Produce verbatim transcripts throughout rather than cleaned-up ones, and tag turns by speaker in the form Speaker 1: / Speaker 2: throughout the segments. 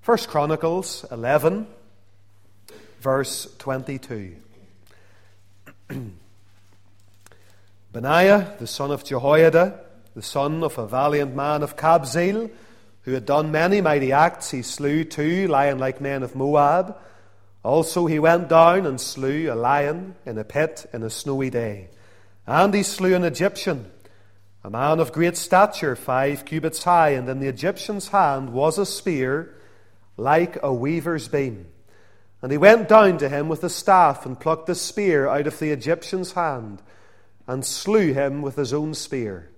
Speaker 1: First Chronicles eleven, verse twenty-two. Benaiah, the son of Jehoiada, the son of a valiant man of Kabzeel, who had done many mighty acts, he slew two lion-like men of Moab. Also he went down and slew a lion in a pit in a snowy day. And he slew an Egyptian, a man of great stature, five cubits high, and in the Egyptian's hand was a spear like a weaver's beam. And he went down to him with a staff and plucked the spear out of the Egyptian's hand and slew him with his own spear.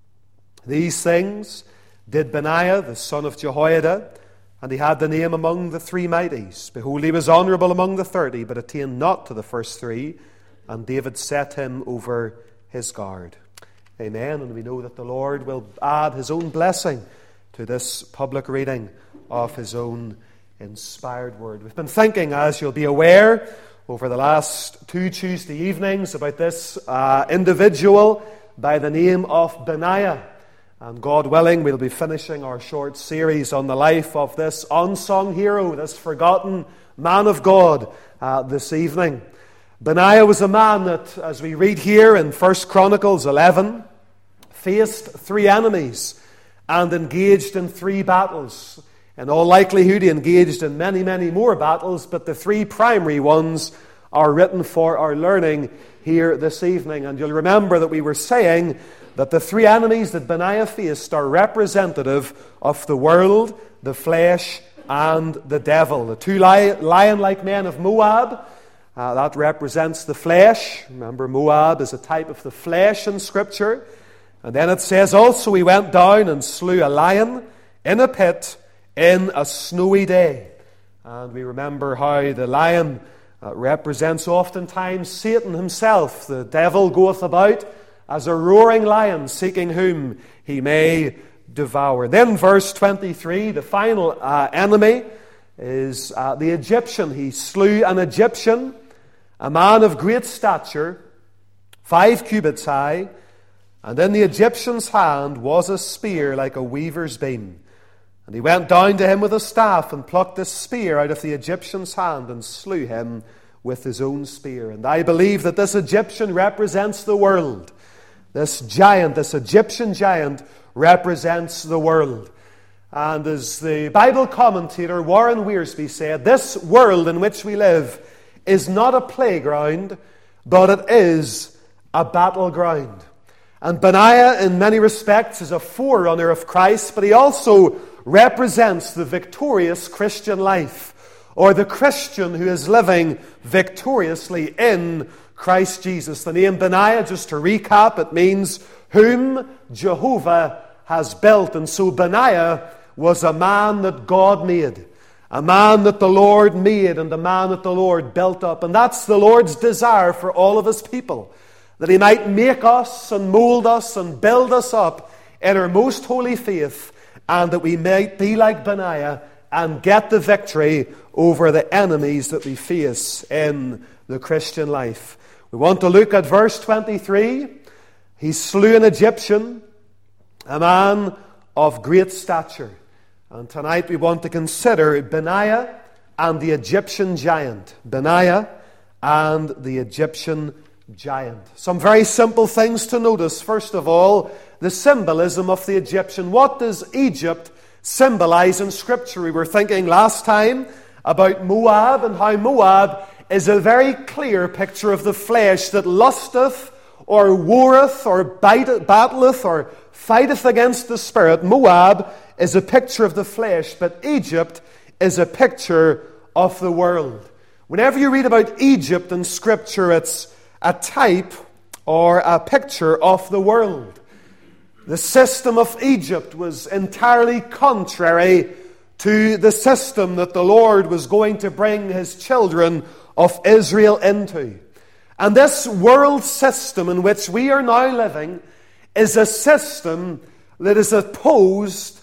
Speaker 1: These things did Benaiah, the son of Jehoiada, and he had the name among the three mighties. Behold, he was honourable among the thirty, but attained not to the first three, and David set him over his guard. Amen. And we know that the Lord will add his own blessing to this public reading of his own inspired word. We've been thinking, as you'll be aware, over the last two Tuesday evenings about this uh, individual by the name of Benaiah. And God willing, we'll be finishing our short series on the life of this unsung hero, this forgotten man of God uh, this evening. Benaiah was a man that, as we read here in First Chronicles eleven, faced three enemies and engaged in three battles. In all likelihood, he engaged in many, many more battles, but the three primary ones are written for our learning here this evening. And you'll remember that we were saying that the three enemies that Benaiah faced are representative of the world, the flesh, and the devil. The two lion-like men of Moab, uh, that represents the flesh. Remember, Moab is a type of the flesh in Scripture. And then it says also he went down and slew a lion in a pit in a snowy day. And we remember how the lion uh, represents oftentimes Satan himself. The devil goeth about as a roaring lion, seeking whom he may devour. Then verse twenty-three, the final uh, enemy is uh, the Egyptian. He slew an Egyptian, a man of great stature, five cubits high, and in the Egyptian's hand was a spear like a weaver's beam. And he went down to him with a staff and plucked the spear out of the Egyptian's hand and slew him with his own spear. And I believe that this Egyptian represents the world. This giant, this Egyptian giant, represents the world. And as the Bible commentator Warren Wiersbe said, this world in which we live is not a playground, but it is a battleground. And Benaiah, in many respects, is a forerunner of Christ, but he also represents the victorious Christian life, or the Christian who is living victoriously in Christ Jesus. The name Benaiah, just to recap, it means whom Jehovah has built. And so Benaiah was a man that God made, a man that the Lord made, and a man that the Lord built up. And that's the Lord's desire for all of his people, that he might make us and mold us and build us up in our most holy faith, and that we might be like Benaiah and get the victory over the enemies that we face in the Christian life. We want to look at verse twenty-three. He slew an Egyptian, a man of great stature. And tonight we want to consider Benaiah and the Egyptian giant. Benaiah and the Egyptian giant. Some very simple things to notice. First of all, the symbolism of the Egyptian. What does Egypt symbolize in Scripture? We were thinking last time about Moab, and how Moab is a very clear picture of the flesh that lusteth or warreth or battleth or fighteth against the Spirit. Moab is a picture of the flesh, but Egypt is a picture of the world. Whenever you read about Egypt in Scripture, it's a type or a picture of the world. The system of Egypt was entirely contrary to the system that the Lord was going to bring his children of Israel into. And this world system in which we are now living is a system that is opposed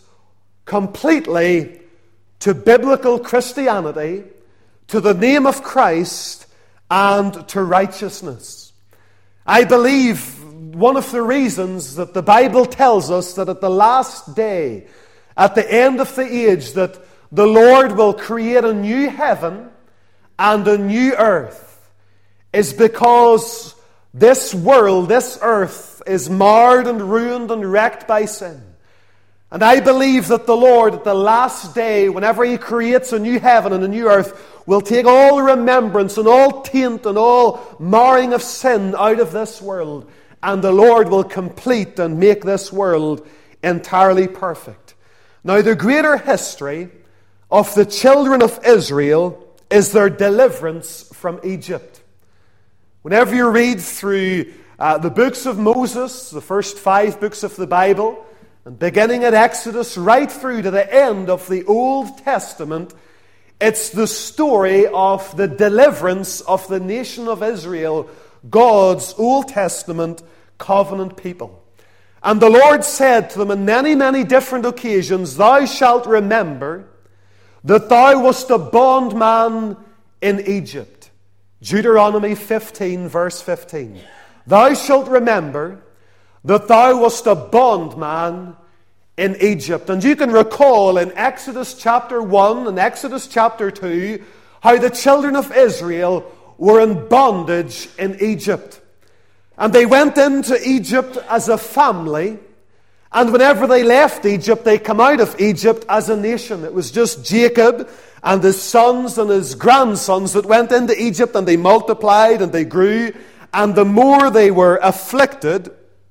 Speaker 1: completely to biblical Christianity, to the name of Christ, and to righteousness. I believe one of the reasons that the Bible tells us that at the last day, at the end of the age, that the Lord will create a new heaven and a new earth is because this world, this earth, is marred and ruined and wrecked by sin. And I believe that the Lord, at the last day, whenever He creates a new heaven and a new earth, will take all remembrance and all taint and all marring of sin out of this world. And the Lord will complete and make this world entirely perfect. Now, the greater history of the children of Israel is their deliverance from Egypt. Whenever you read through uh, the books of Moses, the first five books of the Bible, and beginning at Exodus right through to the end of the Old Testament, it's the story of the deliverance of the nation of Israel, God's Old Testament covenant people. And the Lord said to them on many, many different occasions, "Thou shalt remember that thou wast a bondman in Egypt." Deuteronomy fifteen, verse fifteen. "Thou shalt remember that thou wast a bondman in Egypt." And you can recall in Exodus chapter one and Exodus chapter two how the children of Israel were in bondage in Egypt. And they went into Egypt as a family, and whenever they left Egypt, they come out of Egypt as a nation. It was just Jacob and his sons and his grandsons that went into Egypt, and they multiplied and they grew. And the more they were afflicted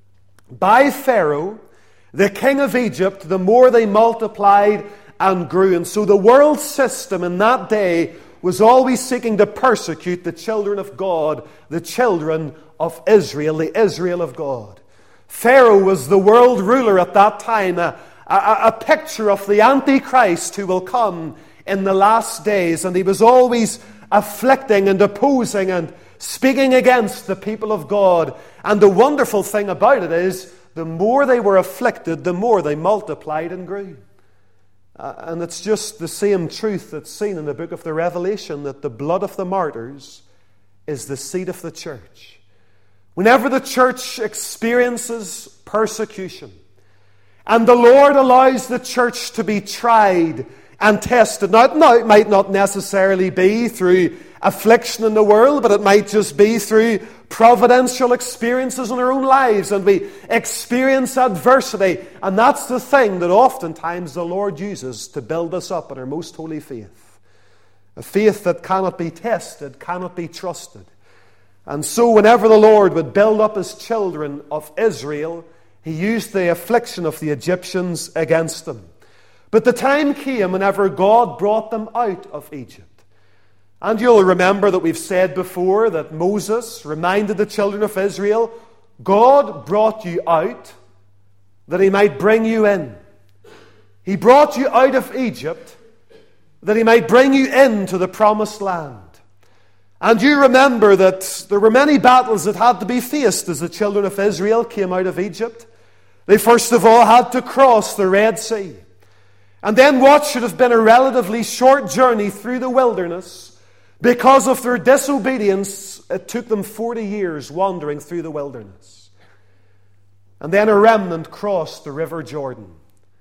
Speaker 1: by Pharaoh, the king of Egypt, the more they multiplied and grew. And so the world system in that day was always seeking to persecute the children of God, the children of Israel, the Israel of God. Pharaoh was the world ruler at that time, a, a, a picture of the Antichrist who will come in the last days. And he was always afflicting and opposing and speaking against the people of God. And the wonderful thing about it is, the more they were afflicted, the more they multiplied and grew. Uh, and it's just the same truth that's seen in the book of the Revelation, that the blood of the martyrs is the seed of the church. Whenever the church experiences persecution, and the Lord allows the church to be tried and tested. Now, now, it might not necessarily be through affliction in the world, but it might just be through providential experiences in our own lives, and we experience adversity. And that's the thing that oftentimes the Lord uses to build us up in our most holy faith. A faith that cannot be tested, cannot be trusted. And so whenever the Lord would build up His children of Israel, He used the affliction of the Egyptians against them. But the time came whenever God brought them out of Egypt. And you'll remember that we've said before that Moses reminded the children of Israel, God brought you out that He might bring you in. He brought you out of Egypt that He might bring you into the promised land. And you remember that there were many battles that had to be faced as the children of Israel came out of Egypt. They first of all had to cross the Red Sea. And then what should have been a relatively short journey through the wilderness, because of their disobedience, it took them forty years wandering through the wilderness. And then a remnant crossed the river Jordan.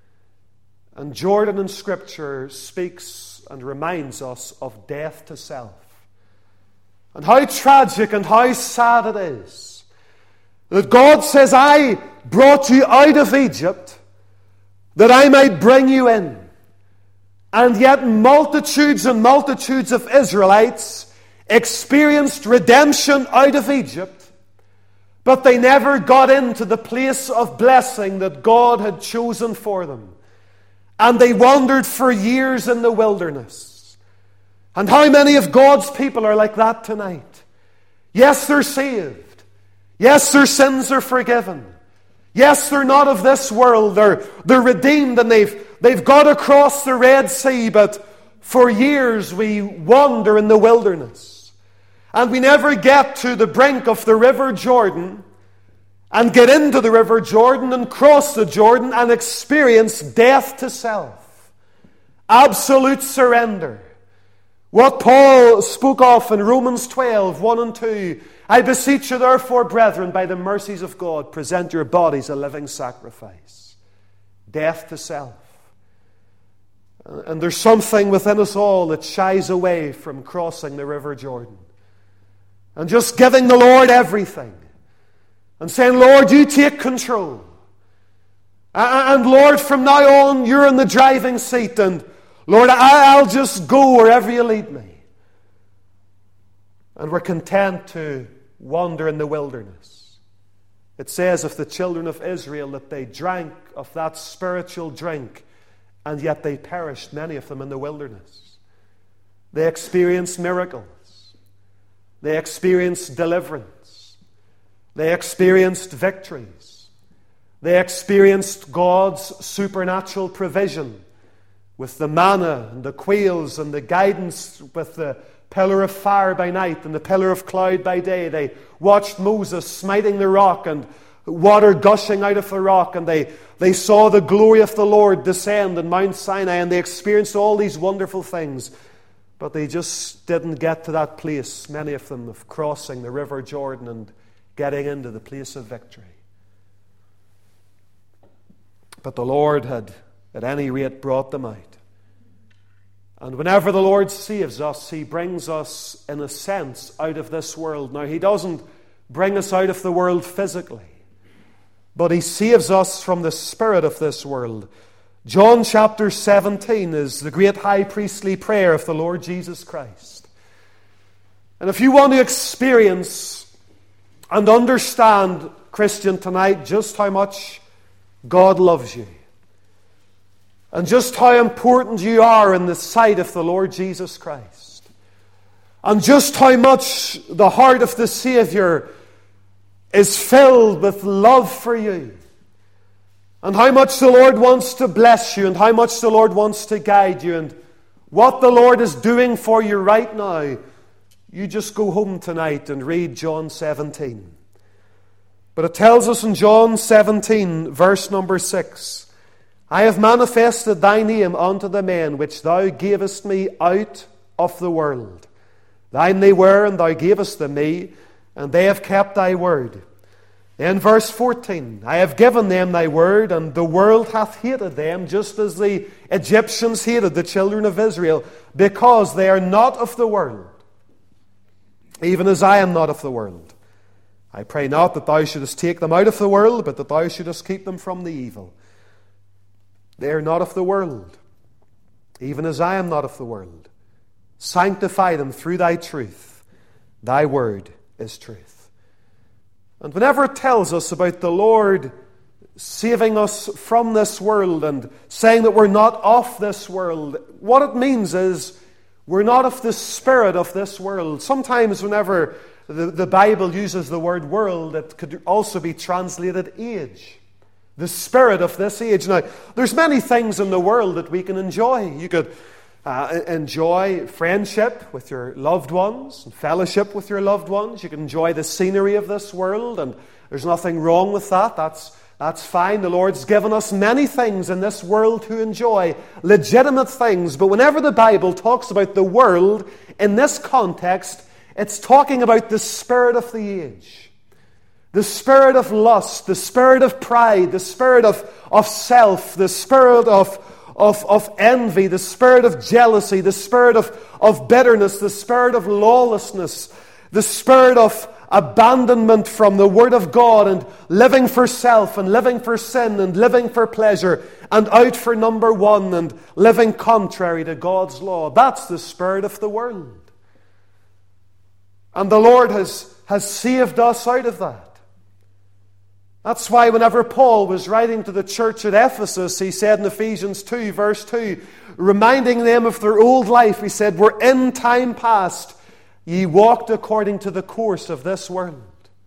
Speaker 1: And Jordan in Scripture speaks and reminds us of death to self. And how tragic and how sad it is that God says, I brought you out of Egypt that I might bring you in. And yet multitudes and multitudes of Israelites experienced redemption out of Egypt, but they never got into the place of blessing that God had chosen for them. And they wandered for years in the wilderness. And how many of God's people are like that tonight? Yes, they're saved. Yes, their sins are forgiven. Yes, they're not of this world. They're, they're redeemed and they've, they've got across the Red Sea. But for years we wander in the wilderness. And we never get to the brink of the River Jordan and get into the River Jordan and cross the Jordan and experience death to self. Absolute surrender. What Paul spoke of in Romans twelve, one and two. I beseech you therefore, brethren, by the mercies of God, present your bodies a living sacrifice. Death to self. And there's something within us all that shies away from crossing the River Jordan. And just giving the Lord everything. And saying, Lord, you take control. And Lord, from now on, you're in the driving seat. And Lord, I'll just go wherever you lead me. And we're content to wander in the wilderness. It says of the children of Israel that they drank of that spiritual drink, and yet they perished, many of them, in the wilderness. They experienced miracles. They experienced deliverance. They experienced victories. They experienced God's supernatural provision with the manna and the quails and the guidance with the pillar of fire by night and the pillar of cloud by day. They watched Moses smiting the rock and water gushing out of the rock, and they, they saw the glory of the Lord descend in Mount Sinai, and they experienced all these wonderful things. But they just didn't get to that place, many of them, of crossing the River Jordan and getting into the place of victory. But the Lord had, at any rate, brought them out. And whenever the Lord saves us, He brings us, in a sense, out of this world. Now, He doesn't bring us out of the world physically, but He saves us from the spirit of this world. John chapter seventeen is the great high priestly prayer of the Lord Jesus Christ. And if you want to experience and understand, Christian, tonight, just how much God loves you, and just how important you are in the sight of the Lord Jesus Christ, and just how much the heart of the Savior is filled with love for you, and how much the Lord wants to bless you, and how much the Lord wants to guide you, and what the Lord is doing for you right now, you just go home tonight and read John seventeen. But it tells us in John seventeen, verse number six, I have manifested thy name unto the men which thou gavest me out of the world. Thine they were, and thou gavest them me, and they have kept thy word. Then verse fourteen, I have given them thy word, and the world hath hated them, just as the Egyptians hated the children of Israel, because they are not of the world, even as I am not of the world. I pray not that thou shouldest take them out of the world, but that thou shouldest keep them from the evil. They are not of the world, even as I am not of the world. Sanctify them through thy truth. Thy word is truth. And whenever it tells us about the Lord saving us from this world and saying that we're not of this world, what it means is we're not of the spirit of this world. Sometimes whenever the, the Bible uses the word world, it could also be translated age. The spirit of this age. Now, there's many things in the world that we can enjoy. You could uh, enjoy friendship with your loved ones, and fellowship with your loved ones. You can enjoy the scenery of this world, and there's nothing wrong with that. That's, that's fine. The Lord's given us many things in this world to enjoy, legitimate things. But whenever the Bible talks about the world in this context, it's talking about the spirit of the age. The spirit of lust, the spirit of pride, the spirit of, of self, the spirit of, of, of envy, the spirit of jealousy, the spirit of, of bitterness, the spirit of lawlessness, the spirit of abandonment from the Word of God, and living for self, and living for sin, and living for pleasure, and out for number one, and living contrary to God's law. That's the spirit of the world. And the Lord has, has saved us out of that. That's why whenever Paul was writing to the church at Ephesus, he said in Ephesians two, verse two, reminding them of their old life, he said, "Were in time past, ye walked according to the course of this world."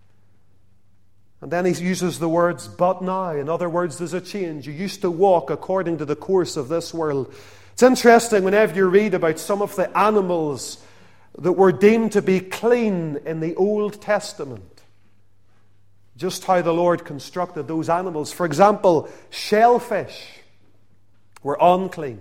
Speaker 1: And then he uses the words, "but now." In other words, there's a change. You used to walk according to the course of this world. It's interesting whenever you read about some of the animals that were deemed to be clean in the Old Testament, just how the Lord constructed those animals. For example, shellfish were unclean.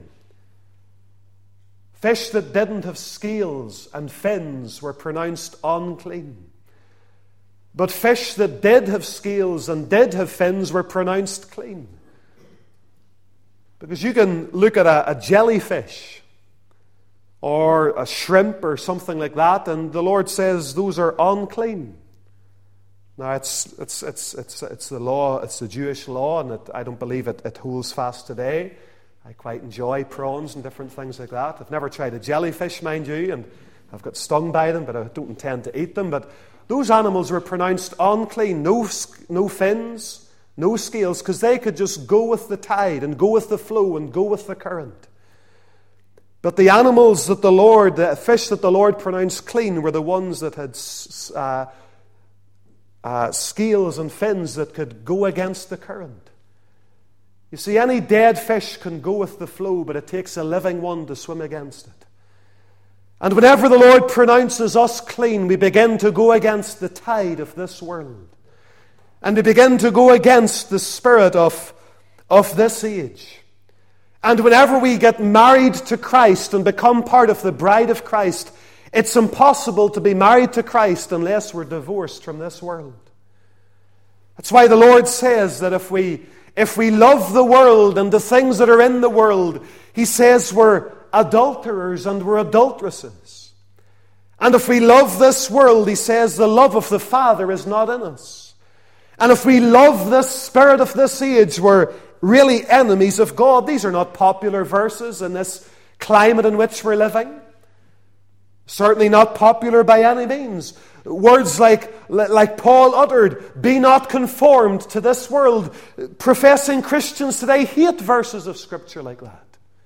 Speaker 1: Fish that didn't have scales and fins were pronounced unclean. But fish that did have scales and did have fins were pronounced clean. Because you can look at a, a jellyfish or a shrimp or something like that, and the Lord says those are unclean. Now, it's it's it's it's it's the law, it's the Jewish law, and it, I don't believe it, it holds fast today. I quite enjoy prawns and different things like that. I've never tried a jellyfish, mind you, and I've got stung by them, but I don't intend to eat them. But those animals were pronounced unclean, no no fins, no scales, because they could just go with the tide and go with the flow and go with the current. But the animals that the Lord, the fish that the Lord pronounced clean, were the ones that had uh, uh, scales and fins that could go against the current. You see, any dead fish can go with the flow, but it takes a living one to swim against it. And whenever the Lord pronounces us clean, we begin to go against the tide of this world. And we begin to go against the spirit of, of this age. And whenever we get married to Christ and become part of the bride of Christ, it's impossible to be married to Christ unless we're divorced from this world. That's why the Lord says that if we, if we love the world and the things that are in the world, He says we're adulterers and we're adulteresses. And if we love this world, He says the love of the Father is not in us. And if we love this spirit of this age, we're really enemies of God. These are not popular verses in this climate in which we're living. Certainly not popular by any means. Words like, like Paul uttered, be not conformed to this world. Professing Christians today hate verses of Scripture like that.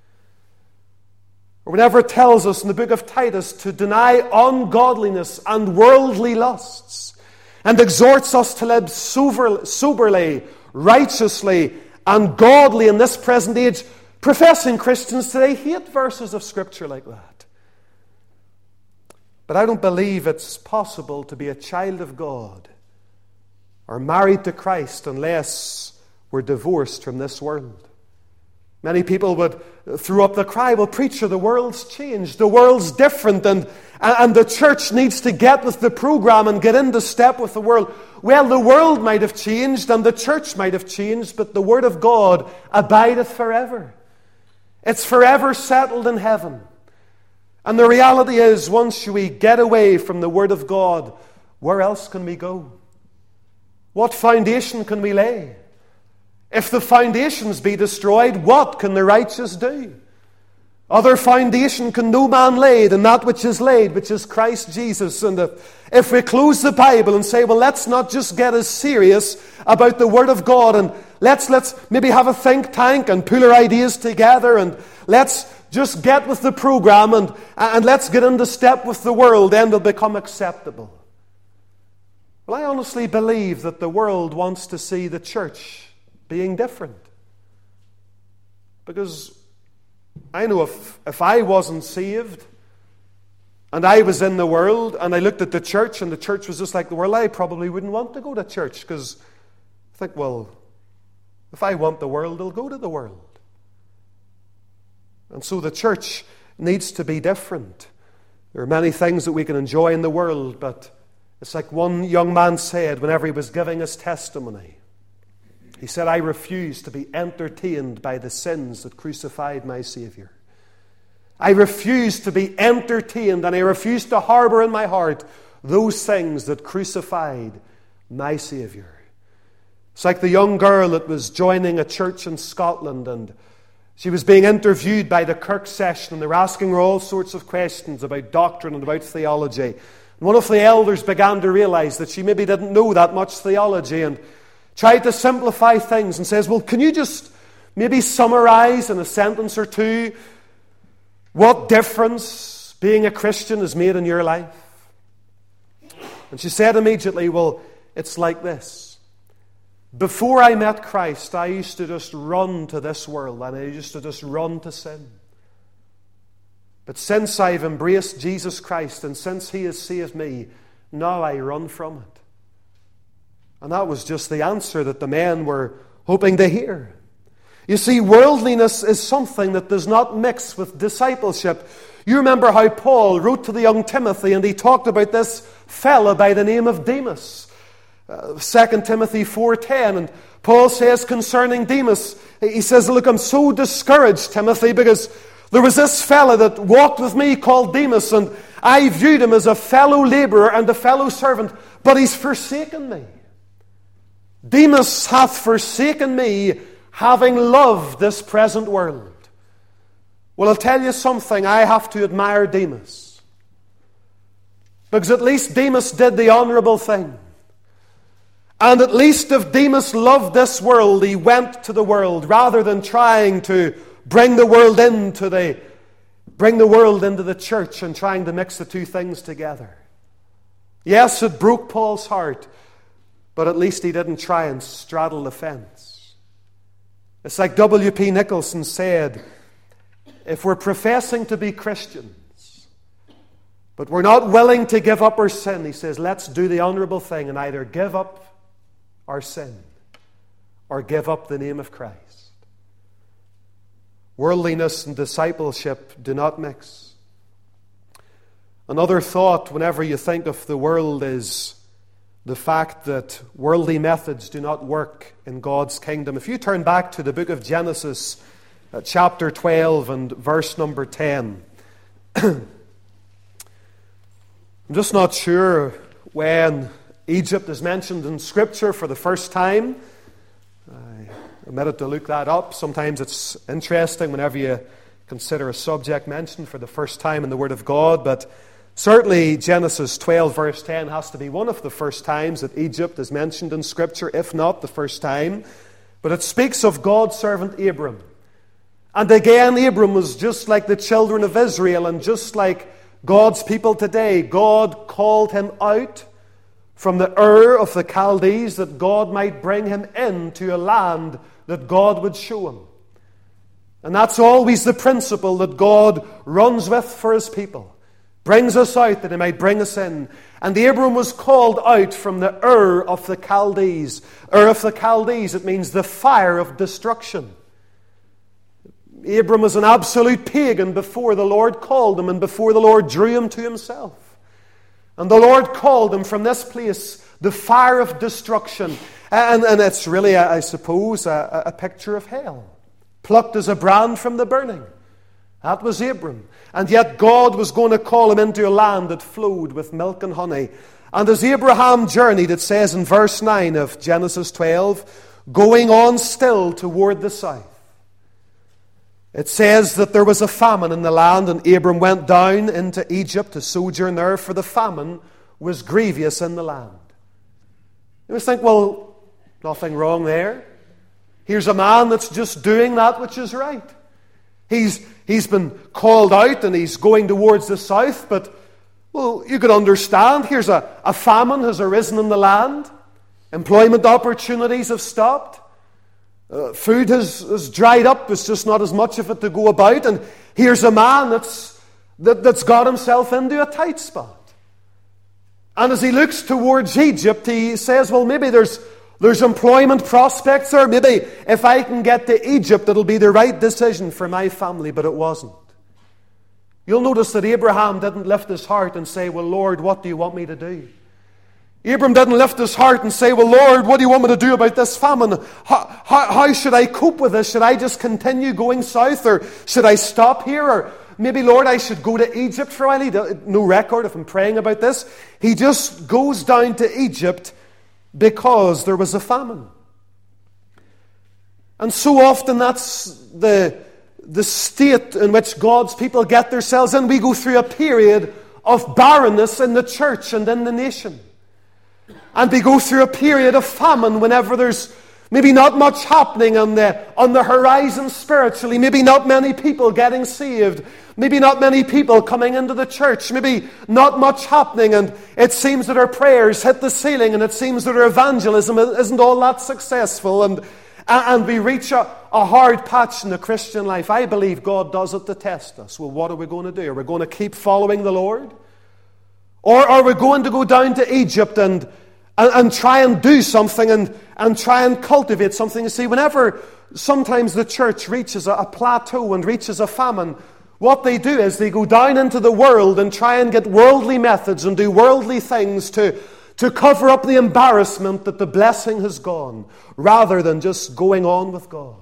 Speaker 1: Or whenever it tells us in the book of Titus to deny ungodliness and worldly lusts, and exhorts us to live soberly, righteously, and godly in this present age, professing Christians today hate verses of Scripture like that. But I don't believe it's possible to be a child of God or married to Christ unless we're divorced from this world. Many people would throw up the cry, well, preacher, the world's changed, the world's different, and, and the church needs to get with the program and get into step with the world. Well, the world might have changed and the church might have changed, but the Word of God abideth forever. It's forever settled in heaven. And the reality is, once we get away from the Word of God, where else can we go? What foundation can we lay? If the foundations be destroyed, what can the righteous do? Other foundation can no man lay than that which is laid, which is Christ Jesus. And if, if we close the Bible and say, well, let's not just get as serious about the Word of God, and let's let's maybe have a think tank and pull our ideas together, and let's just get with the program and, and let's get into step with the world, then we'll become acceptable. Well, I honestly believe that the world wants to see the church being different. Because I know if, if I wasn't saved and I was in the world and I looked at the church and the church was just like the world, I probably wouldn't want to go to church, because I think, well, if I want the world, I'll go to the world. And so the church needs to be different. There are many things that we can enjoy in the world, but it's like one young man said whenever he was giving his testimony. He said, I refuse to be entertained by the sins that crucified my Savior. I refuse to be entertained, and I refuse to harbor in my heart those things that crucified my Savior. It's like the young girl that was joining a church in Scotland, and she was being interviewed by the Kirk session, and they were asking her all sorts of questions about doctrine and about theology. And one of the elders began to realize that she maybe didn't know that much theology, and tried to simplify things and says, well, can you just maybe summarize in a sentence or two what difference being a Christian has made in your life? And she said immediately, well, it's like this. Before I met Christ, I used to just run to this world and I used to just run to sin. But since I've embraced Jesus Christ and since He has saved me, now I run from it. And that was just the answer that the men were hoping to hear. You see, worldliness is something that does not mix with discipleship. You remember how Paul wrote to the young Timothy and he talked about this fella by the name of Demas. Uh, Second Timothy four ten, and Paul says concerning Demas, he says, look, I'm so discouraged, Timothy, because there was this fella that walked with me called Demas, and I viewed him as a fellow laborer and a fellow servant, but he's forsaken me. Demas hath forsaken me, having loved this present world. Well, I'll tell you something, I have to admire Demas. Because at least Demas did the honourable thing. And at least if Demas loved this world, he went to the world, rather than trying to bring the world into the, bring the world into the church and trying to mix the two things together. Yes, it broke Paul's heart, but at least he didn't try and straddle the fence. It's like W P Nicholson said, if we're professing to be Christians, but we're not willing to give up our sin, he says, let's do the honourable thing and either give up our sin or give up the name of Christ. Worldliness and discipleship do not mix. Another thought whenever you think of the world is the fact that worldly methods do not work in God's kingdom. If you turn back to the book of Genesis, uh, chapter twelve and verse number ten, I'm just not sure when Egypt is mentioned in Scripture for the first time. I omitted to look that up. Sometimes it's interesting whenever you consider a subject mentioned for the first time in the Word of God, but certainly Genesis twelve verse ten has to be one of the first times that Egypt is mentioned in Scripture, if not the first time. But it speaks of God's servant Abram. And again, Abram was just like the children of Israel and just like God's people today. God called him out from the Ur of the Chaldees that God might bring him into a land that God would show him. And that's always the principle that God runs with for his people. Brings us out that he might bring us in. And Abram was called out from the Ur of the Chaldees. Ur of the Chaldees, it means the fire of destruction. Abram was an absolute pagan before the Lord called him and before the Lord drew him to himself. And the Lord called him from this place, the fire of destruction. And, and it's really, I suppose, a, a picture of hell. Plucked as a brand from the burning. That was Abram. And yet God was going to call him into a land that flowed with milk and honey. And as Abraham journeyed, it says in verse nine of Genesis twelve, going on still toward the south. It says that there was a famine in the land, and Abram went down into Egypt to sojourn there, for the famine was grievous in the land. You must think, well, nothing wrong there. Here's a man that's just doing that which is right. He's, he's been called out and he's going towards the south, but, well, you could understand. Here's a, a famine has arisen in the land. Employment opportunities have stopped. Uh, food has, has dried up. There's just not as much of it to go about. And here's a man that's, that, that's got himself into a tight spot. And as he looks towards Egypt, he says, well, maybe there's, there's employment prospects there. Maybe if I can get to Egypt, it'll be the right decision for my family. But it wasn't. You'll notice that Abraham didn't lift his heart and say, well, Lord, what do you want me to do? Abram didn't lift his heart and say, well, Lord, what do you want me to do about this famine? How, how, how should I cope with this? Should I just continue going south, or should I stop here? Or maybe, Lord, I should go to Egypt for a while. He had no record of him praying about this. He just goes down to Egypt because there was a famine. And so often that's the, the state in which God's people get themselves in. We go through a period of barrenness in the church and in the nation. And we go through a period of famine whenever there's maybe not much happening on the, on the horizon spiritually. Maybe not many people getting saved. Maybe not many people coming into the church. Maybe not much happening. And it seems that our prayers hit the ceiling. And it seems that our evangelism isn't all that successful. And, and we reach a, a hard patch in the Christian life. I believe God does it to test us. Well, what are we going to do? Are we going to keep following the Lord? Or are we going to go down to Egypt and And, and try and do something and, and try and cultivate something? You see, whenever sometimes the church reaches a, a plateau and reaches a famine, what they do is they go down into the world and try and get worldly methods and do worldly things to, to cover up the embarrassment that the blessing has gone, rather than just going on with God.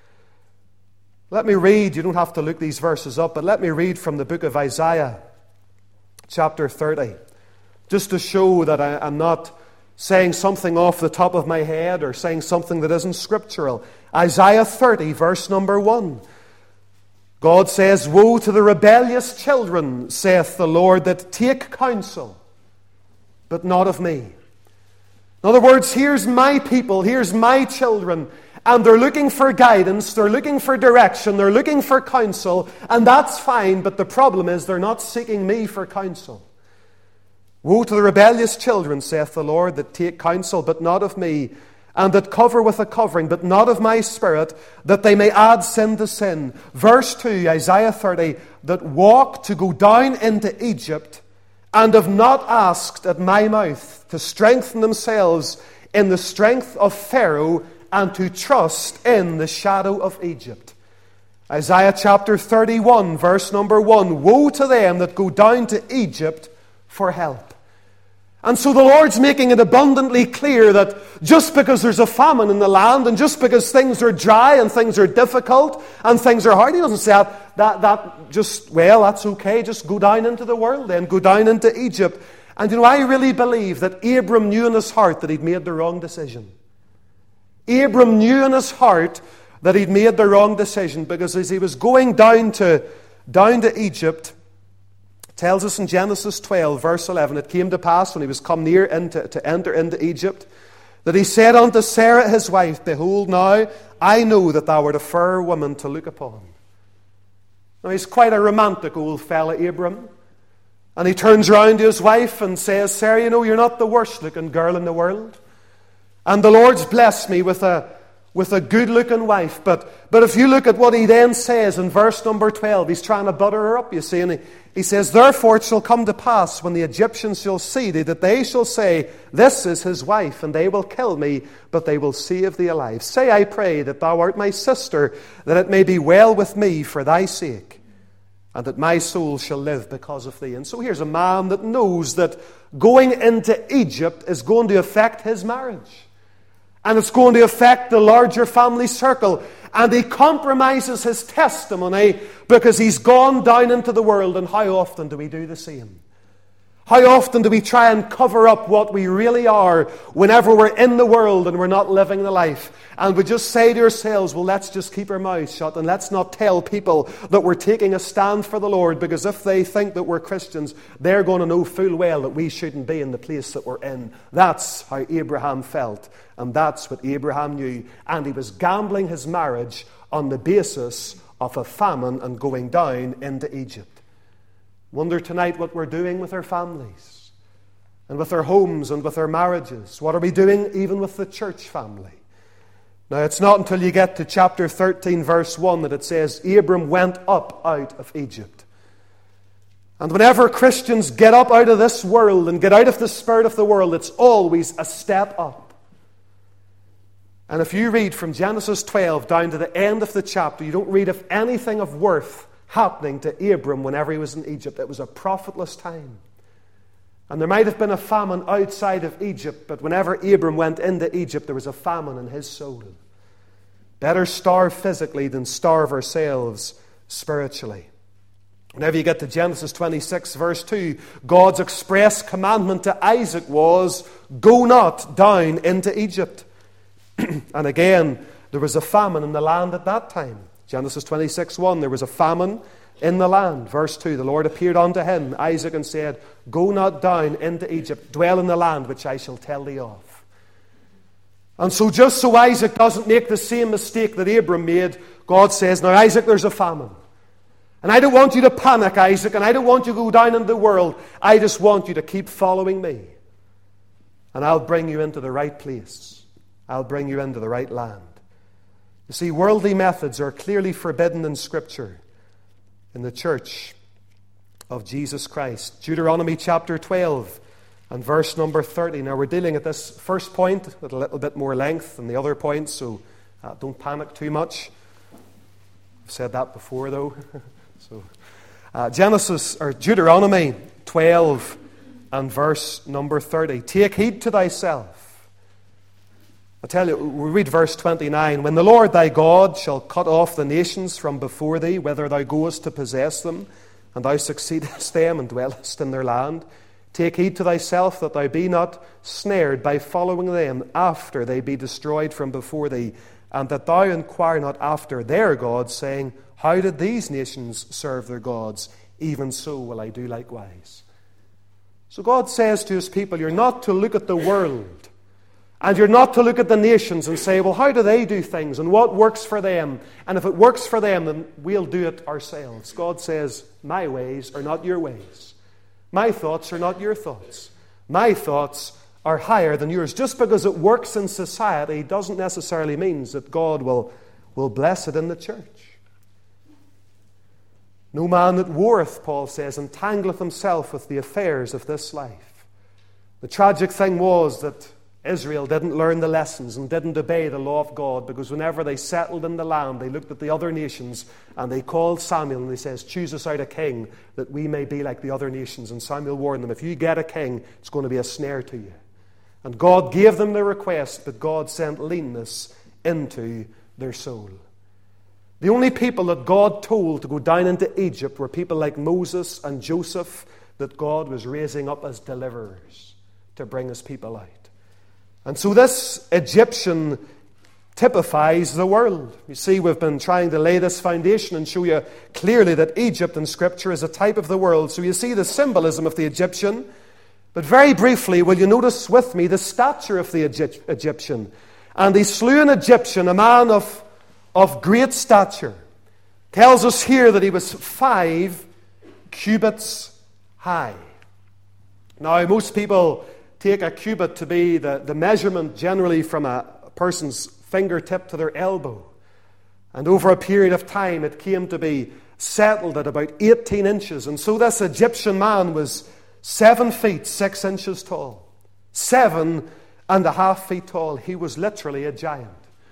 Speaker 1: Let me read, you don't have to look these verses up, but let me read from the book of Isaiah, chapter thirty, just to show that I, I'm not saying something off the top of my head or saying something that isn't scriptural. Isaiah thirty, verse number one. God says, "Woe to the rebellious children, saith the Lord, that take counsel, but not of me." In other words, here's my people, here's my children, and they're looking for guidance, they're looking for direction, they're looking for counsel, and that's fine, but the problem is they're not seeking me for counsel. "Woe to the rebellious children, saith the Lord, that take counsel, but not of me, and that cover with a covering, but not of my Spirit, that they may add sin to sin." Verse two, Isaiah thirty, "that walk to go down into Egypt, and have not asked at my mouth to strengthen themselves in the strength of Pharaoh, and to trust in the shadow of Egypt." Isaiah chapter thirty-one, verse number one, "Woe to them that go down to Egypt for help." And so the Lord's making it abundantly clear that just because there's a famine in the land, and just because things are dry and things are difficult and things are hard, He doesn't say that, that, that just, well, that's okay, just go down into the world then, go down into Egypt. And you know, I really believe that Abram knew in his heart that he'd made the wrong decision. Abram knew in his heart that he'd made the wrong decision, because as he was going down to, down to Egypt, tells us in Genesis twelve, verse eleven, "It came to pass, when he was come near into, to enter into Egypt, that he said unto Sarah his wife, Behold, now I know that thou art a fair woman to look upon." Now he's quite a romantic old fella, Abram. And he turns round to his wife and says, "Sarah, you know, you're not the worst looking girl in the world. And the Lord's blessed me with a with a good-looking wife." But, but if you look at what he then says in verse number twelve, he's trying to butter her up, you see. And he, he says, "Therefore it shall come to pass, when the Egyptians shall see thee, that they shall say, This is his wife, and they will kill me, but they will save thee alive. Say, I pray, that thou art my sister, that it may be well with me for thy sake, and that my soul shall live because of thee." And so here's a man that knows that going into Egypt is going to affect his marriage. And it's going to affect the larger family circle. And he compromises his testimony because he's gone down into the world. And how often do we do the same? How often do we try and cover up what we really are whenever we're in the world and we're not living the life? And we just say to ourselves, well, let's just keep our mouths shut and let's not tell people that we're taking a stand for the Lord, because if they think that we're Christians, they're going to know full well that we shouldn't be in the place that we're in. That's how Abraham felt, and that's what Abraham knew. And he was gambling his marriage on the basis of a famine and going down into Egypt. Wonder tonight what we're doing with our families and with our homes and with our marriages. What are we doing even with the church family? Now, it's not until you get to chapter thirteen, verse one, that it says, Abram went up out of Egypt. And whenever Christians get up out of this world and get out of the spirit of the world, it's always a step up. And if you read from Genesis twelve down to the end of the chapter, you don't read of anything of worth happening to Abram whenever he was in Egypt. It was a profitless time. And there might have been a famine outside of Egypt, but whenever Abram went into Egypt, there was a famine in his soul. Better starve physically than starve ourselves spiritually. Whenever you get to Genesis twenty-six, verse two, God's express commandment to Isaac was, go not down into Egypt. And again, there was a famine in the land at that time. Genesis twenty-six, one, there was a famine in the land. Verse two, the Lord appeared unto him, Isaac, and said, go not down into Egypt, dwell in the land which I shall tell thee of. And so just so Isaac doesn't make the same mistake that Abram made, God says, now Isaac, there's a famine. And I don't want you to panic, Isaac, and I don't want you to go down into the world. I just want you to keep following me. And I'll bring you into the right place. I'll bring you into the right land. You see, worldly methods are clearly forbidden in Scripture in the church of Jesus Christ. Deuteronomy chapter twelve and verse number thirty. Now we're dealing at this first point with a little bit more length than the other points, so uh, don't panic too much. I've said that before though. so uh, Genesis or Deuteronomy twelve and verse number thirty. Take heed to thyself. I tell you, we read verse twenty-nine. When the Lord thy God shall cut off the nations from before thee, whither thou goest to possess them, and thou succeedest them and dwellest in their land, take heed to thyself that thou be not snared by following them after they be destroyed from before thee, and that thou inquire not after their gods, saying, how did these nations serve their gods? Even so will I do likewise. So God says to his people, you're not to look at the world, and you're not to look at the nations and say, well, how do they do things, and what works for them? And if it works for them, then we'll do it ourselves. God says, my ways are not your ways. My thoughts are not your thoughts. My thoughts are higher than yours. Just because it works in society doesn't necessarily mean that God will, will bless it in the church. No man that warreth, Paul says, entangleth himself with the affairs of this life. The tragic thing was that Israel didn't learn the lessons and didn't obey the law of God, because whenever they settled in the land, they looked at the other nations and they called Samuel and they says, choose us out a king that we may be like the other nations. And Samuel warned them, if you get a king, it's going to be a snare to you. And God gave them the request, but God sent leanness into their soul. The only people that God told to go down into Egypt were people like Moses and Joseph, that God was raising up as deliverers to bring his people out. And so this Egyptian typifies the world. You see, we've been trying to lay this foundation and show you clearly that Egypt in Scripture is a type of the world. So you see the symbolism of the Egyptian. But very briefly, will you notice with me the stature of the Egyptian? And he slew an Egyptian, a man of, of great stature. Tells us here that he was five cubits high. Now, most people take a cubit to be the, the measurement generally from a person's fingertip to their elbow. And over a period of time, it came to be settled at about eighteen inches. And so this Egyptian man was seven feet, six inches tall. Seven and a half feet tall. He was literally a giant.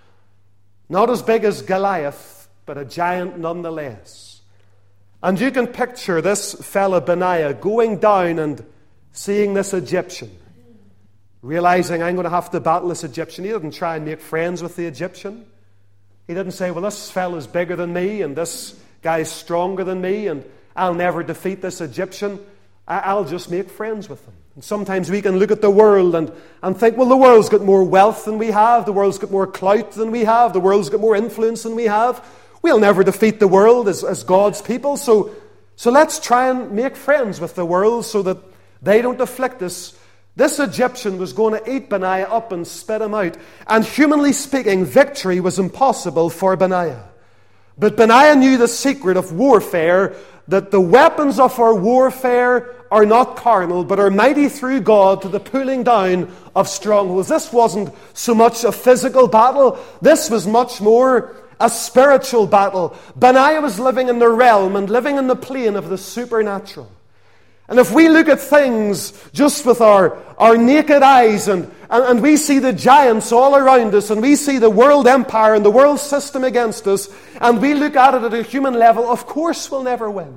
Speaker 1: Not as big as Goliath, but a giant nonetheless. And you can picture this fella Benaiah going down and seeing this Egyptian, realizing, I'm going to have to battle this Egyptian. He didn't try and make friends with the Egyptian. He didn't say, well, this fella's bigger than me, and this guy's stronger than me, and I'll never defeat this Egyptian. I'll just make friends with him. And sometimes we can look at the world and, and think, well, the world's got more wealth than we have. The world's got more clout than we have. The world's got more influence than we have. We'll never defeat the world as, as God's people. So, so let's try and make friends with the world so that they don't afflict us. This Egyptian was going to eat Benaiah up and spit him out. And humanly speaking, victory was impossible for Benaiah. But Benaiah knew the secret of warfare, that the weapons of our warfare are not carnal, but are mighty through God to the pulling down of strongholds. This wasn't so much a physical battle. This was much more a spiritual battle. Benaiah was living in the realm and living in the plane of the supernatural. And if we look at things just with our, our naked eyes and, and, and we see the giants all around us and we see the world empire and the world system against us and we look at it at a human level, of course we'll never win.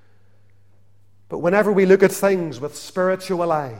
Speaker 1: But whenever we look at things with spiritual eyes,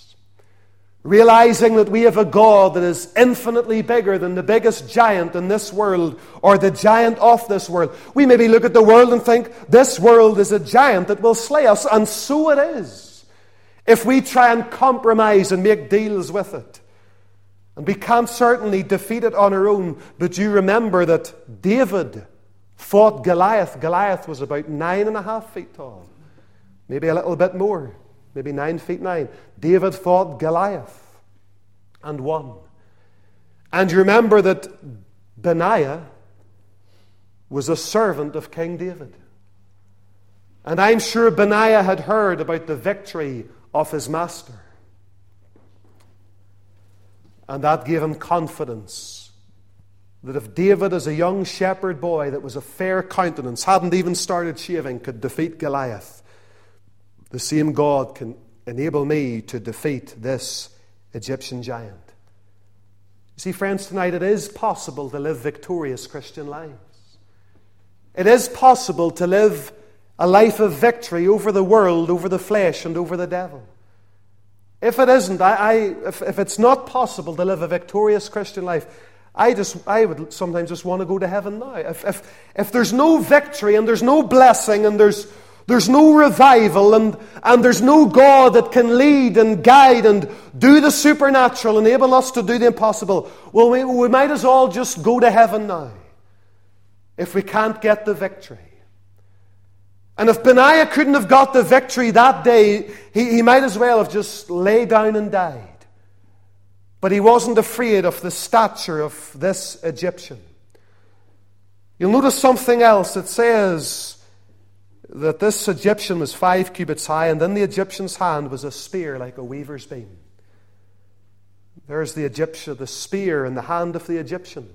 Speaker 1: realizing that we have a God that is infinitely bigger than the biggest giant in this world or the giant of this world. We maybe look at the world and think, this world is a giant that will slay us, and so it is. If we try and compromise and make deals with it. And we can't certainly defeat it on our own, but you remember that David fought Goliath. Goliath was about nine and a half feet tall. Maybe a little bit more. Maybe nine feet nine. David fought Goliath and won. And you remember that Benaiah was a servant of King David. And I'm sure Benaiah had heard about the victory of his master. And that gave him confidence that if David, as a young shepherd boy that was a fair countenance, hadn't even started shaving, could defeat Goliath, the same God can enable me to defeat this Egyptian giant. You see, friends, tonight it is possible to live victorious Christian lives. It is possible to live a life of victory over the world, over the flesh, and over the devil. If it isn't, I, I if, if it's not possible to live a victorious Christian life, I just I would sometimes just want to go to heaven now. If if if there's no victory and there's no blessing and there's there's no revival and, and there's no God that can lead and guide and do the supernatural, enable us to do the impossible, well, we, we might as well just go to heaven now if we can't get the victory. And if Benaiah couldn't have got the victory that day, he, he might as well have just lay down and died. But he wasn't afraid of the stature of this Egyptian. You'll notice something else. It says that this Egyptian was five cubits high, and in the Egyptian's hand was a spear like a weaver's beam. There's the Egyptian, the spear in the hand of the Egyptian.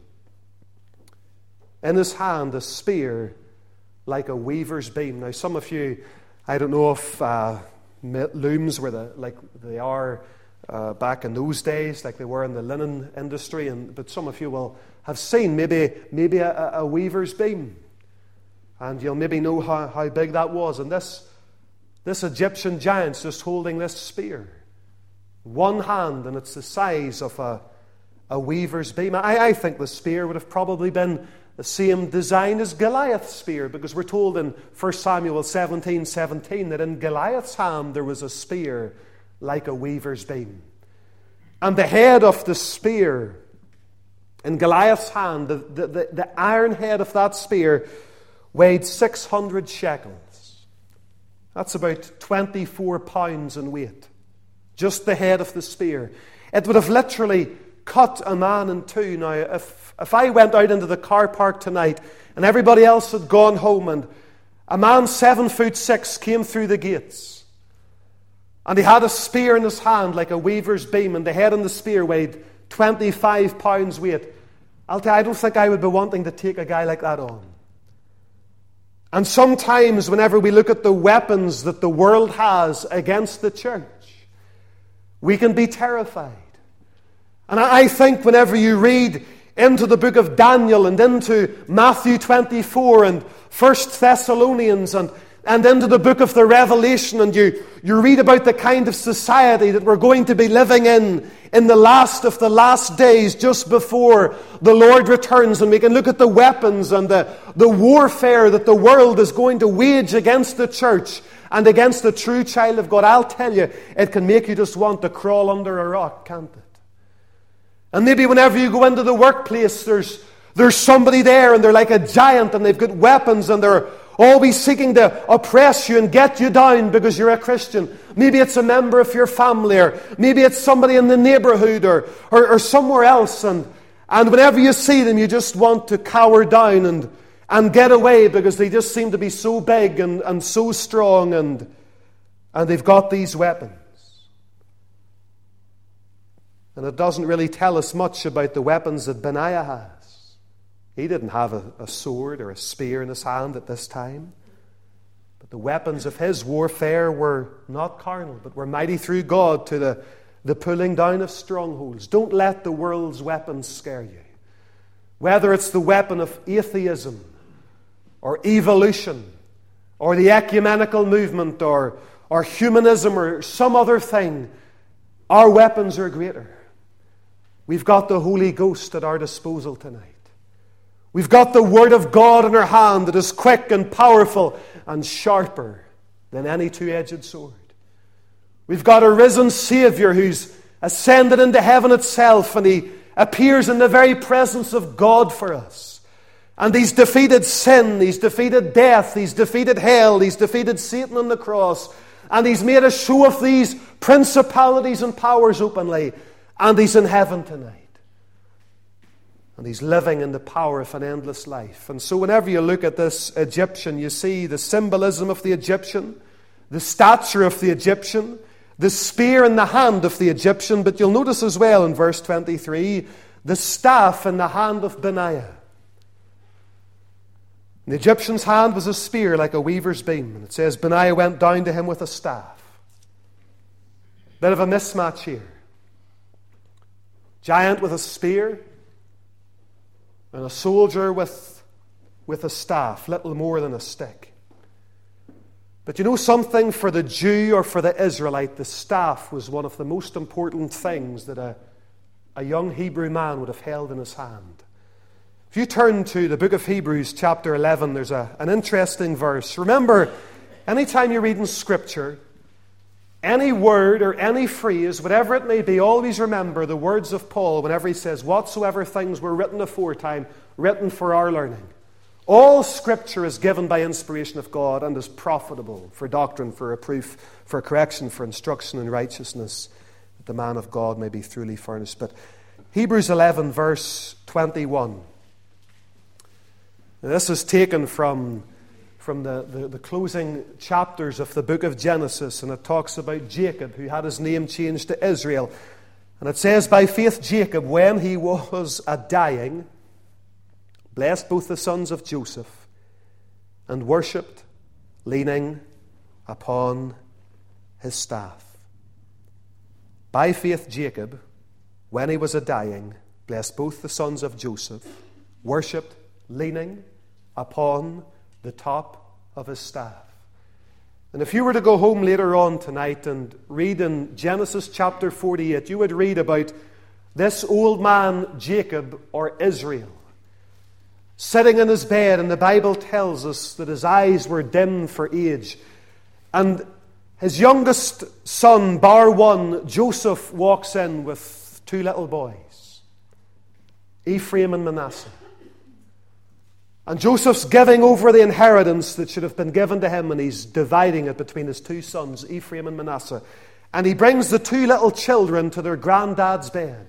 Speaker 1: In his hand, a spear like a weaver's beam. Now, some of you, I don't know if uh, looms were the, like they are uh, back in those days, like they were in the linen industry, and but some of you will have seen maybe maybe a, a weaver's beam. And you'll maybe know how, how big that was. And this, this Egyptian giant's just holding this spear. One hand, and it's the size of a, a weaver's beam. I, I think the spear would have probably been the same design as Goliath's spear, because we're told in First Samuel seventeen seventeen that in Goliath's hand there was a spear like a weaver's beam. And the head of the spear in Goliath's hand, the, the, the, the iron head of that spear, weighed six hundred shekels. That's about twenty-four pounds in weight. Just the head of the spear. It would have literally cut a man in two. Now, if, if I went out into the car park tonight and everybody else had gone home and a man seven foot six came through the gates and he had a spear in his hand like a weaver's beam, and the head on the spear weighed twenty-five pounds weight, I'll tell you, I don't think I would be wanting to take a guy like that on. And sometimes whenever we look at the weapons that the world has against the church, we can be terrified. And I think whenever you read into the book of Daniel and into Matthew twenty-four and First Thessalonians and, and into the book of the Revelation, and you, you read about the kind of society that we're going to be living in in the last of the last days, just before the Lord returns, and we can look at the weapons and the, the warfare that the world is going to wage against the church and against the true child of God, I'll tell you, it can make you just want to crawl under a rock, can't it? And maybe whenever you go into the workplace, there's, there's somebody there and they're like a giant and they've got weapons and they're always seeking to oppress you and get you down because you're a Christian. Maybe it's a member of your family, or maybe it's somebody in the neighborhood or, or, or somewhere else. And, and whenever you see them, you just want to cower down and, and get away because they just seem to be so big and, and so strong, and, and they've got these weapons. And it doesn't really tell us much about the weapons that Benaiah has. He didn't have a, a sword or a spear in his hand at this time. But the weapons of his warfare were not carnal, but were mighty through God to the, the pulling down of strongholds. Don't let the world's weapons scare you. Whether it's the weapon of atheism or evolution or the ecumenical movement or, or humanism or some other thing, our weapons are greater. We've got the Holy Ghost at our disposal tonight. We've got the Word of God in our hand that is quick and powerful and sharper than any two-edged sword. We've got a risen Savior who's ascended into heaven itself, and He appears in the very presence of God for us. And He's defeated sin, He's defeated death, He's defeated hell, He's defeated Satan on the cross, and He's made a show of these principalities and powers openly, and He's in heaven tonight. And He's living in the power of an endless life. And so whenever you look at this Egyptian, you see the symbolism of the Egyptian, the stature of the Egyptian, the spear in the hand of the Egyptian. But you'll notice as well in verse twenty-three, the staff in the hand of Benaiah. In the Egyptian's hand was a spear like a weaver's beam. And it says Benaiah went down to him with a staff. Bit of a mismatch here. Giant with a spear, and a soldier with, with a staff, little more than a stick. But you know something? For the Jew or for the Israelite, the staff was one of the most important things that a, a young Hebrew man would have held in his hand. If you turn to the book of Hebrews, chapter eleven, there's a, an interesting verse. Remember, anytime you read in Scripture, any word or any phrase, whatever it may be, always remember the words of Paul whenever he says, whatsoever things were written aforetime, written for our learning. All Scripture is given by inspiration of God and is profitable for doctrine, for reproof, for correction, for instruction in righteousness, that the man of God may be truly furnished. But Hebrews eleven, verse twenty-one. Now, this is taken from, from the, the, the closing chapters of the book of Genesis, and it talks about Jacob, who had his name changed to Israel. And it says, by faith Jacob, when he was a dying, blessed both the sons of Joseph, and worshipped, leaning upon his staff. By faith Jacob, when he was a dying, blessed both the sons of Joseph, worshipped, leaning upon the top of his staff. And if you were to go home later on tonight and read in Genesis chapter forty-eight, you would read about this old man Jacob, or Israel, sitting in his bed, and the Bible tells us that his eyes were dim for age. And his youngest son, bar one, Joseph, walks in with two little boys, Ephraim and Manasseh. And Joseph's giving over the inheritance that should have been given to him, and he's dividing it between his two sons, Ephraim and Manasseh. And he brings the two little children to their granddad's bed.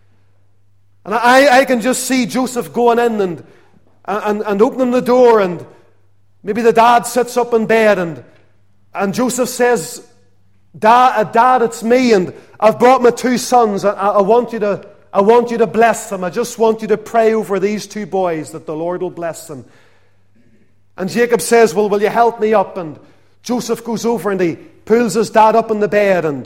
Speaker 1: And I, I can just see Joseph going in and, and, and opening the door, and maybe the dad sits up in bed, and, and Joseph says, Dad, Dad, it's me, and I've brought my two sons. I, I want you to I want you to bless them. I just want you to pray over these two boys that the Lord will bless them. And Jacob says, well, will you help me up? And Joseph goes over and he pulls his dad up in the bed, and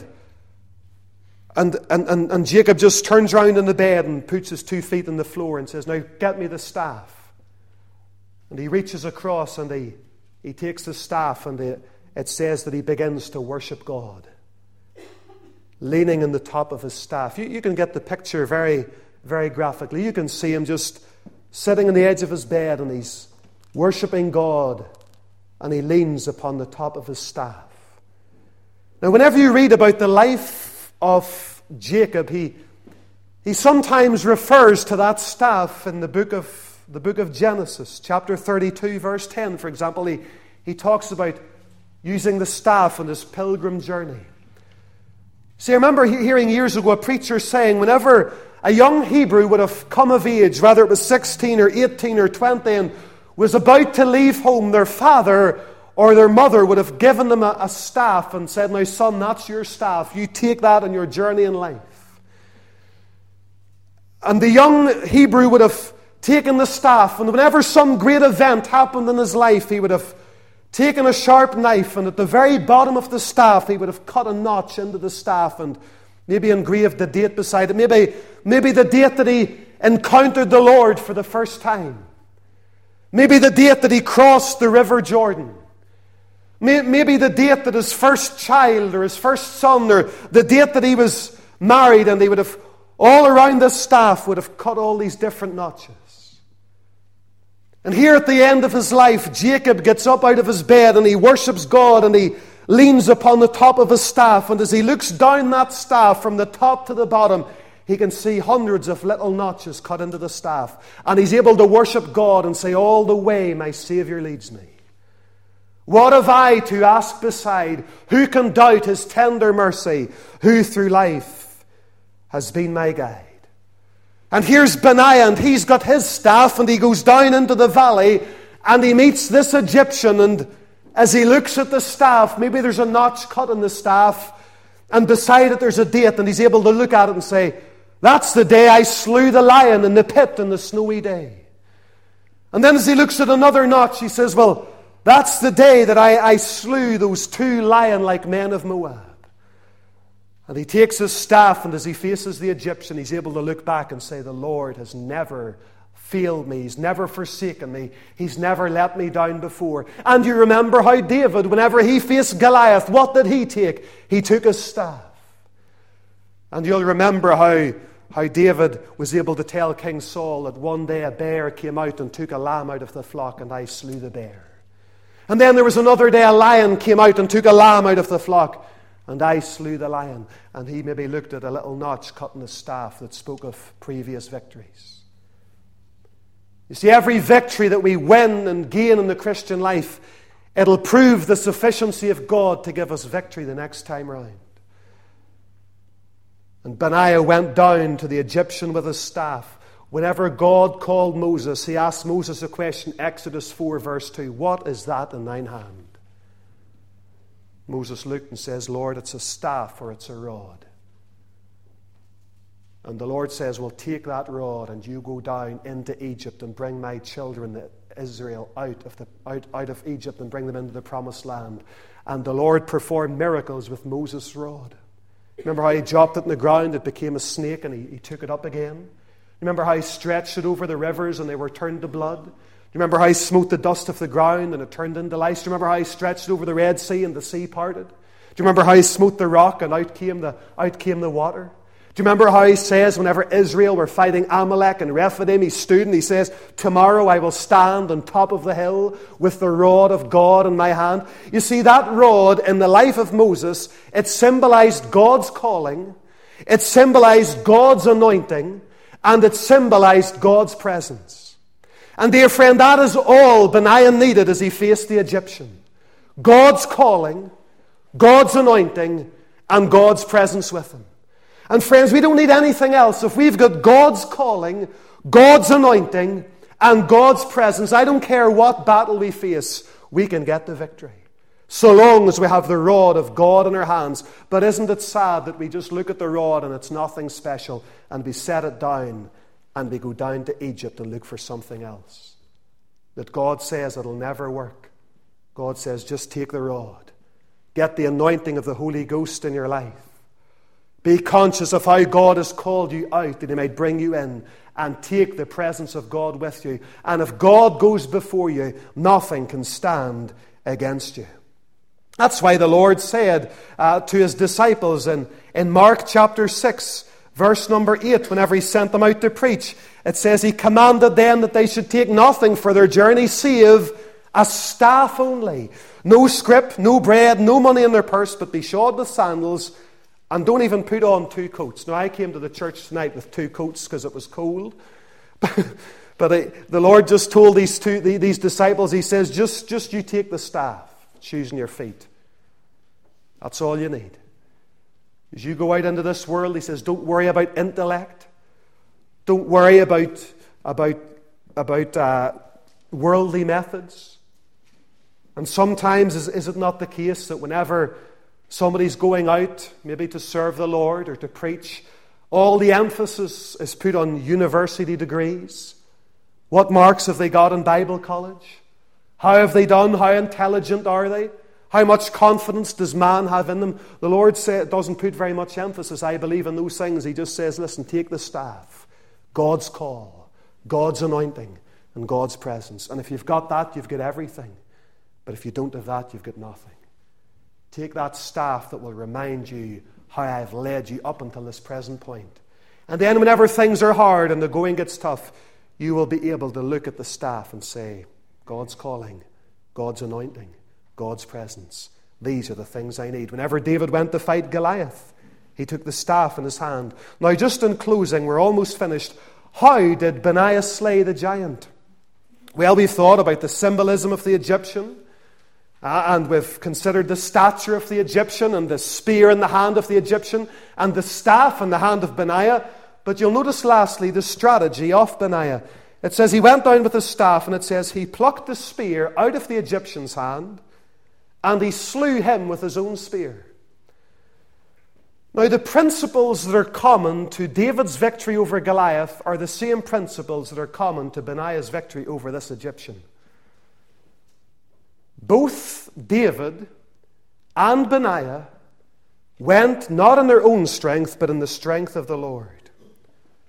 Speaker 1: and, and, and, and Jacob just turns around in the bed and puts his two feet in the floor and says, now get me the staff. And he reaches across and he, he takes the staff, and he, it says that he begins to worship God, leaning on the top of his staff. You, you can get the picture very, very graphically. You can see him just sitting on the edge of his bed, and he's worshipping God, and he leans upon the top of his staff. Now, whenever you read about the life of Jacob, he, he sometimes refers to that staff in the book of, the book of Genesis, chapter thirty-two, verse ten, for example. He, he talks about using the staff on his pilgrim journey. See, I remember hearing years ago a preacher saying whenever a young Hebrew would have come of age, whether it was sixteen or eighteen or twenty, and was about to leave home, their father or their mother would have given them a, a staff and said, now son, that's your staff. You take that on your journey in life. And the young Hebrew would have taken the staff, and whenever some great event happened in his life, he would have taken a sharp knife, and at the very bottom of the staff he would have cut a notch into the staff and maybe engraved the date beside it. Maybe, maybe the date that he encountered the Lord for the first time. Maybe the date that he crossed the River Jordan. Maybe the date that his first child or his first son, or the date that he was married, and they would have, all around this staff, would have cut all these different notches. And here at the end of his life, Jacob gets up out of his bed and he worships God, and he leans upon the top of his staff. And as he looks down that staff from the top to the bottom, he can see hundreds of little notches cut into the staff. And he's able to worship God and say, all the way my Savior leads me. What have I to ask beside? Who can doubt his tender mercy? Who through life has been my guide? And here's Benaiah, and he's got his staff, and he goes down into the valley, and he meets this Egyptian, and as he looks at the staff, maybe there's a notch cut in the staff, and beside it there's a date, and he's able to look at it and say, that's the day I slew the lion in the pit in the snowy day. And then as he looks at another notch, he says, well, that's the day that I, I slew those two lion-like men of Moab. And he takes his staff, and as he faces the Egyptian, he's able to look back and say, the Lord has never failed me. He's never forsaken me. He's never let me down before. And you remember how David, whenever he faced Goliath, what did he take? He took his staff. And you'll remember how, how David was able to tell King Saul that one day a bear came out and took a lamb out of the flock, and I slew the bear. And then there was another day a lion came out and took a lamb out of the flock, and I slew the lion. And he maybe looked at a little notch cut in his staff that spoke of previous victories. You see, every victory that we win and gain in the Christian life, it'll prove the sufficiency of God to give us victory the next time round. And Benaiah went down to the Egyptian with his staff. Whenever God called Moses, he asked Moses a question, Exodus four, verse two, what is that in thine hand? Moses looked and says, Lord, it's a staff or it's a rod. And the Lord says, well, take that rod and you go down into Egypt and bring my children Israel out of, the, out, out of Egypt and bring them into the promised land. And the Lord performed miracles with Moses' rod. Remember how he dropped it in the ground, it became a snake, and he, he took it up again? Remember how he stretched it over the rivers and they were turned to blood? Remember how he smote the dust of the ground and it turned into lice? Do you remember how he stretched it over the Red Sea and the sea parted? Do you remember how he smote the rock and out came the, out came the water? Do you remember how he says whenever Israel were fighting Amalek and Rephidim, he stood and he says, tomorrow I will stand on top of the hill with the rod of God in my hand? You see, that rod in the life of Moses, it symbolized God's calling, it symbolized God's anointing, and it symbolized God's presence. And dear friend, that is all Benaiah needed as he faced the Egyptian. God's calling, God's anointing, and God's presence with him. And friends, we don't need anything else. If we've got God's calling, God's anointing, and God's presence, I don't care what battle we face, we can get the victory. So long as we have the rod of God in our hands. But isn't it sad that we just look at the rod and it's nothing special, and we set it down and we go down to Egypt and look for something else? That God says it'll never work. God says just take the rod. Get the anointing of the Holy Ghost in your life. Be conscious of how God has called you out that He might bring you in, and take the presence of God with you. And if God goes before you, nothing can stand against you. That's why the Lord said uh, to His disciples in, in Mark chapter six, verse number eight, whenever He sent them out to preach, it says He commanded them that they should take nothing for their journey save a staff only. No scrip, no bread, no money in their purse, but be shod with sandals. And don't even put on two coats. Now, I came to the church tonight with two coats because it was cold. But I, the Lord just told these two, these disciples, He says, just, just you take the staff, shoes on your feet. That's all you need. As you go out into this world, He says, don't worry about intellect. Don't worry about, about, about uh, worldly methods. And sometimes, is, is it not the case that whenever somebody's going out, maybe to serve the Lord or to preach, all the emphasis is put on university degrees? What marks have they got in Bible college? How have they done? How intelligent are they? How much confidence does man have in them? The Lord say, doesn't put very much emphasis, I believe, in those things. He just says, listen, take the staff. God's call, God's anointing, and God's presence. And if you've got that, you've got everything. But if you don't have that, you've got nothing. Take that staff that will remind you how I have led you up until this present point. And then whenever things are hard and the going gets tough, you will be able to look at the staff and say, God's calling, God's anointing, God's presence. These are the things I need. Whenever David went to fight Goliath, he took the staff in his hand. Now, just in closing, we're almost finished. How did Benaiah slay the giant? Well, we've thought about the symbolism of the Egyptian. Uh, and we've considered the stature of the Egyptian and the spear in the hand of the Egyptian and the staff in the hand of Benaiah. But you'll notice lastly the strategy of Benaiah. It says he went down with his staff, and it says he plucked the spear out of the Egyptian's hand and he slew him with his own spear. Now, the principles that are common to David's victory over Goliath are the same principles that are common to Benaiah's victory over this Egyptian. Both David and Benaiah went not in their own strength, but in the strength of the Lord.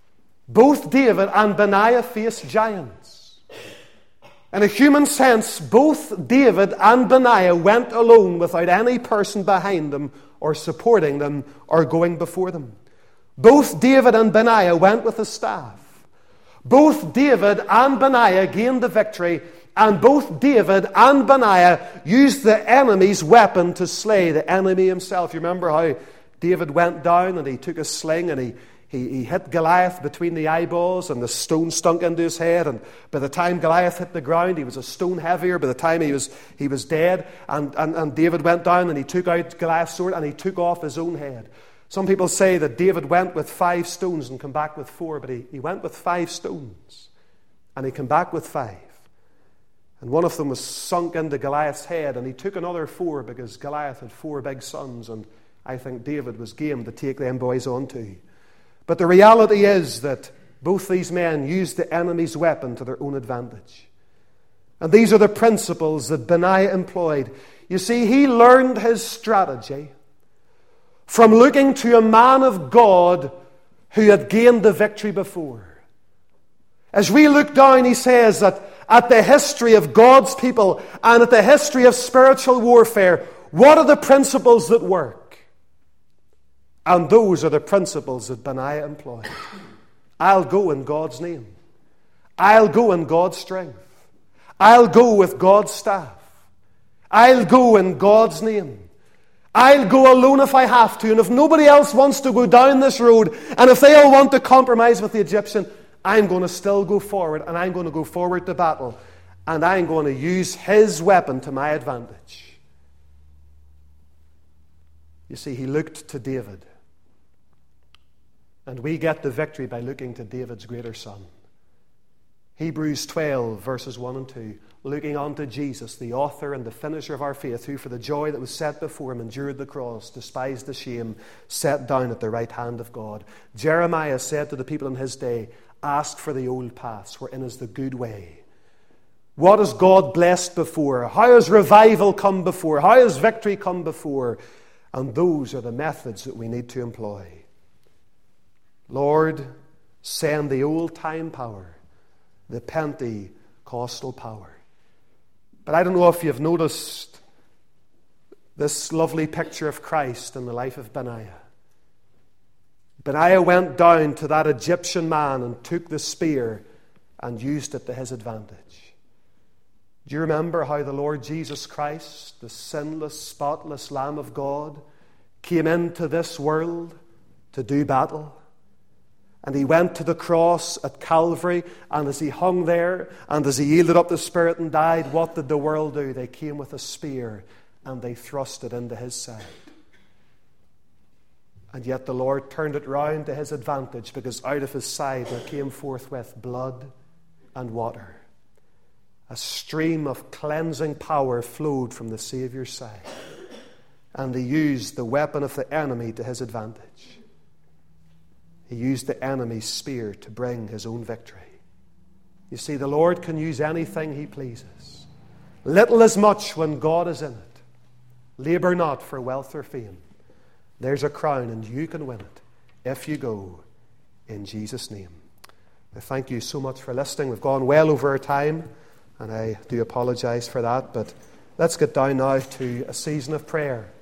Speaker 1: Both David and Benaiah faced giants. In a human sense, both David and Benaiah went alone without any person behind them or supporting them or going before them. Both David and Benaiah went with a staff. Both David and Benaiah gained the victory, and both David and Benaiah used the enemy's weapon to slay the enemy himself. You remember how David went down and he took a sling and he, he, he hit Goliath between the eyeballs, and the stone stunk into his head, and by the time Goliath hit the ground, he was a stone heavier. By the time he was he was dead, and, and, and David went down and he took out Goliath's sword and he took off his own head. Some people say that David went with five stones and came back with four, but he, he went with five stones and he came back with five. And one of them was sunk into Goliath's head, and he took another four because Goliath had four big sons, and I think David was game to take them boys on too. But the reality is that both these men used the enemy's weapon to their own advantage. And these are the principles that Benaiah employed. You see, he learned his strategy from looking to a man of God who had gained the victory before. As we look down, he says that at the history of God's people and at the history of spiritual warfare, what are the principles that work? And those are the principles that Benaiah employed. I'll go in God's name. I'll go in God's strength. I'll go with God's staff. I'll go in God's name. I'll go alone if I have to, and if nobody else wants to go down this road, and if they all want to compromise with the Egyptian, I'm going to still go forward, and I'm going to go forward to battle, and I'm going to use his weapon to my advantage. You see, he looked to David, and we get the victory by looking to David's greater son. Hebrews twelve, verses one and two. Looking unto Jesus, the author and the finisher of our faith, who for the joy that was set before him endured the cross, despised the shame, sat down at the right hand of God. Jeremiah said to the people in his day, ask for the old paths, wherein is the good way. What has God blessed before? How has revival come before? How has victory come before? And those are the methods that we need to employ. Lord, send the old-time power, the Pentecostal power. But I don't know if you've noticed this lovely picture of Christ in the life of Benaiah. Benaiah went down to that Egyptian man and took the spear and used it to his advantage. Do you remember how the Lord Jesus Christ, the sinless, spotless Lamb of God, came into this world to do battle? And he went to the cross at Calvary, and as he hung there, and as he yielded up the Spirit and died, what did the world do? They came with a spear, and they thrust it into his side. And yet the Lord turned it round to his advantage, because out of his side there came forthwith blood and water. A stream of cleansing power flowed from the Saviour's side. And he used the weapon of the enemy to his advantage. He used the enemy's spear to bring his own victory. You see, the Lord can use anything he pleases. Little is much when God is in it. Labour not for wealth or fame. There's a crown, and you can win it if you go in Jesus' name. I thank you so much for listening. We've gone well over our time, and I do apologize for that. But let's get down now to a season of prayer.